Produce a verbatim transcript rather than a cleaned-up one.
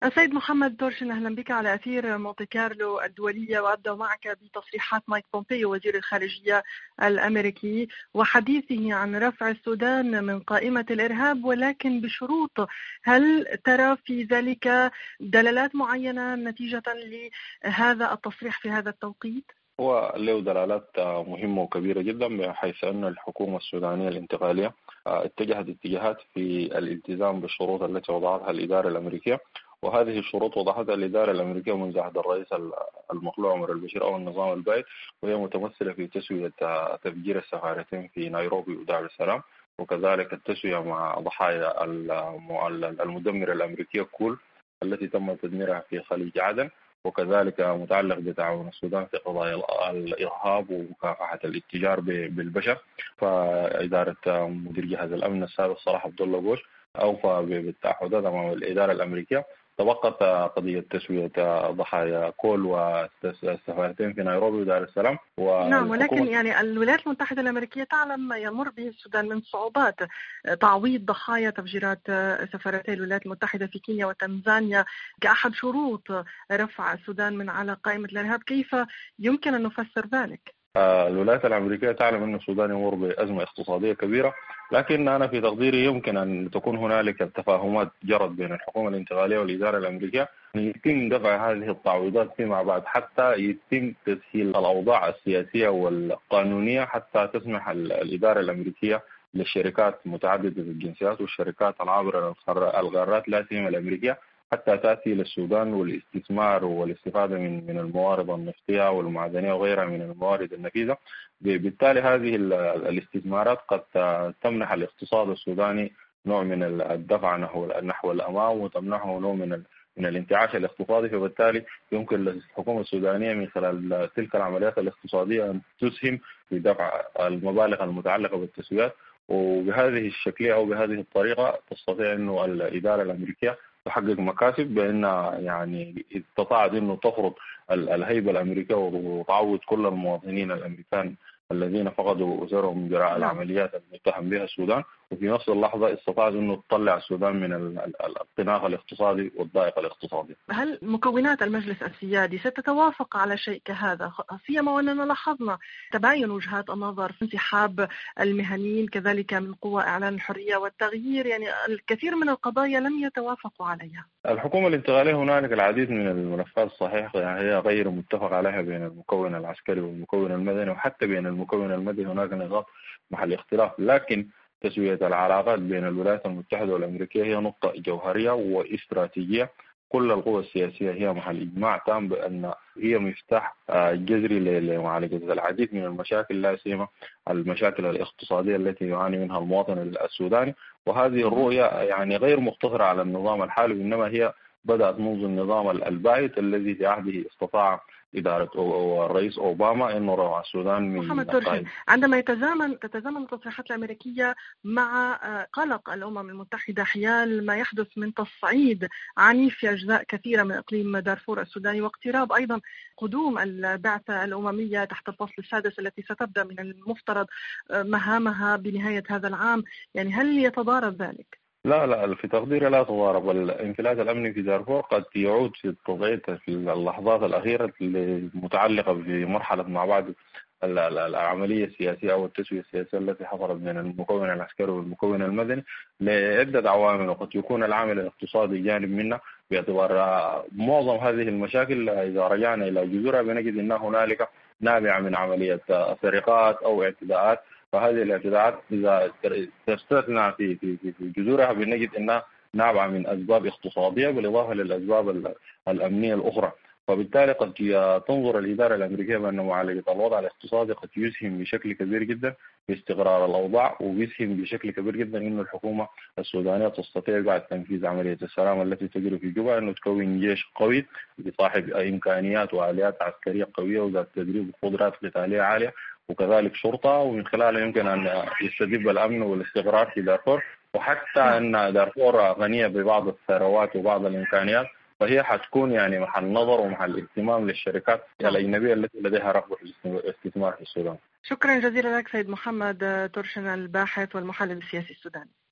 السيد محمد تورشن، أهلا بك على أثير مونتي كارلو الدولية. وأبدأ معك بتصريحات مايك بومبيو وزير الخارجية الأمريكي وحديثه عن رفع السودان من قائمة الإرهاب، ولكن بشروط. هل ترى في ذلك دلالات معينة نتيجة لهذا التصريح في هذا التوقيت؟ هو له دلالات مهمة وكبيرة جدا، بحيث أن الحكومة السودانية الانتقالية اتجهت اتجاهات في الالتزام بالشروط التي وضعتها الإدارة الأمريكية، وهذه الشروط وضعتها الإدارة الأمريكية منذ عهد الرئيس المخلوع عمر البشير أو النظام البائد، وهي متمثلة في تسوية تفجير السفارتين في نيروبي ودار السلام، وكذلك التسوية مع ضحايا المدمرة الأمريكية كول التي تم تدميرها في خليج عدن، وكذلك متعلق بتعاون السودان في قضايا الإرهاب ومكافحة الاتجار بالبشر. فإدارة مدير جهاز الأمن السابق صلاح عبد الله بوش أوفى بالتعهدات أمام الإدارة الأمريكية. تبقت قضية تسوية ضحايا كول والسفارتين في نيروبي ودار السلام. نعم، ولكن يعني الولايات المتحدة الأمريكية تعلم ما يمر به السودان من صعوبات. تعويض ضحايا تفجيرات سفارتي الولايات المتحدة في كينيا وتنزانيا كأحد شروط رفع السودان من على قائمة الإرهاب، كيف يمكن أن نفسر ذلك؟ الولايات الأمريكية تعلم أن السودان يمر بأزمة اقتصادية كبيرة، لكن أنا في تقديري يمكن أن تكون هنالك تفاهمات جرت بين الحكومة الانتقالية والإدارة الأمريكية يتم دفع هذه التعويضات فيما بعد، حتى يتم تسهيل الأوضاع السياسية والقانونية، حتى تسمح الإدارة الأمريكية للشركات متعددة الجنسيات والشركات العابرة الغارات لا سيما الأمريكية حتى تأتي للسودان والاستثمار والاستفادة من من الموارد النفطية والمعدنية وغيرها من الموارد النفيسة. بالتالي هذه الاستثمارات قد تمنح الاقتصاد السوداني نوع من الدفع نحو نحو الأمام، وتمنحه نوع من من الانتعاش الاقتصادي. فبالتالي يمكن للحكومة السودانية من خلال تلك العمليات الاقتصادية أن تسهم في دفع المبالغ المتعلقة بالتسويات، وبهذه الشكلية أو بهذه الطريقة تستطيع أنه الإدارة الأمريكية تحقق مكاسب، بأن يعني استطاعت أنه تفرض الهيبة الأمريكية وتعوض كل المواطنين الأمريكان الذين فقدوا أسرهم جراء العمليات المتهم بها السودان، وفي نفس اللحظة استطاعت أنه تطلع السودان من الخناق الاقتصادي والضائق الاقتصادي. هل مكونات المجلس السيادي ستتوافق على شيء كهذا، سيما وأننا لاحظنا تباين وجهات النظر في انسحاب المهنيين كذلك من قوى إعلان الحرية والتغيير؟ يعني الكثير من القضايا لم يتوافقوا عليها. الحكومة الانتقالية هنالك العديد من الملفات صحيح يعني هي غير متفق عليها بين المكون العسكري والمكون المدني، وحتى بين المكون المدني هناك نقاط محل اختلاف، لكن تسوية العلاقات بين الولايات المتحدة والأمريكية هي نقطة جوهرية واستراتيجية. كل القوى السياسية هي محل إجماع تام بأن هي مفتاح جذري لمعالجة العديد من المشاكل، لا سيما المشاكل الاقتصادية التي يعاني منها المواطن السوداني. وهذه الرؤية يعني غير مقتصرة على النظام الحالي، إنما هي بدأت منذ النظام البائد الذي في عهده استطاع إدارة الرئيس أوباما أنه رفع السودان من محمد تورشن، عندما يتزامن تتزامن التصريحات الأمريكية مع قلق الأمم المتحدة حيال ما يحدث من تصعيد عنيف في أجزاء كثيرة من إقليم دارفور السوداني، واقتراب أيضا قدوم البعثة الأممية تحت الفصل السادس التي ستبدأ من المفترض مهامها بنهاية هذا العام، يعني هل يتضارب ذلك؟ لا لا في تقديري لا تضارب. الانفلات الأمني في دارفور قد يعود في التضعيف في اللحظات الأخيرة المتعلقة بمرحلة مع بعض العملية السياسية أو التسوية السياسية التي حصلت بين المكون العسكري والمكون المدني لعدة عوامل، وقد يكون العامل الاقتصادي جانب منها، باعتبار معظم هذه المشاكل إذا رجعنا إلى جذورها بنجد أن هنالك نابعة من عملية سرقات أو اعتداءات. فهذه الاعتداءات إذا تستثنى في في في جذورها بنجد أنها نابعة من أسباب اقتصادية بالإضافة للأسباب الأمنية الأخرى. فبالتالي قد تنظر الإدارة الأمريكية بأن معالجة الوضع الاقتصادي قد يسهم بشكل كبير جدا في استقرار الأوضاع، ويسهم بشكل كبير جدا أن الحكومة السودانية تستطيع بعد تنفيذ عملية السلام التي تجري في جوبا أنه تكون جيش قوي بصاحب إمكانيات وآليات عسكرية قوية وذات تدريب وقدرات قتالية عالية، وكذلك شرطة، ومن خلالها يمكن أن يستجيب الأمن والاستقرار في دارفور. وحتى أن دارفور غنية ببعض الثروات وبعض الإمكانيات، فهي حتكون يعني محل نظر ومحل اهتمام للشركات الأجنبية التي لديها رغبة في الاستثمار في السودان. شكرا جزيلا لك سيد محمد تورشن، الباحث والمحلل السياسي السوداني.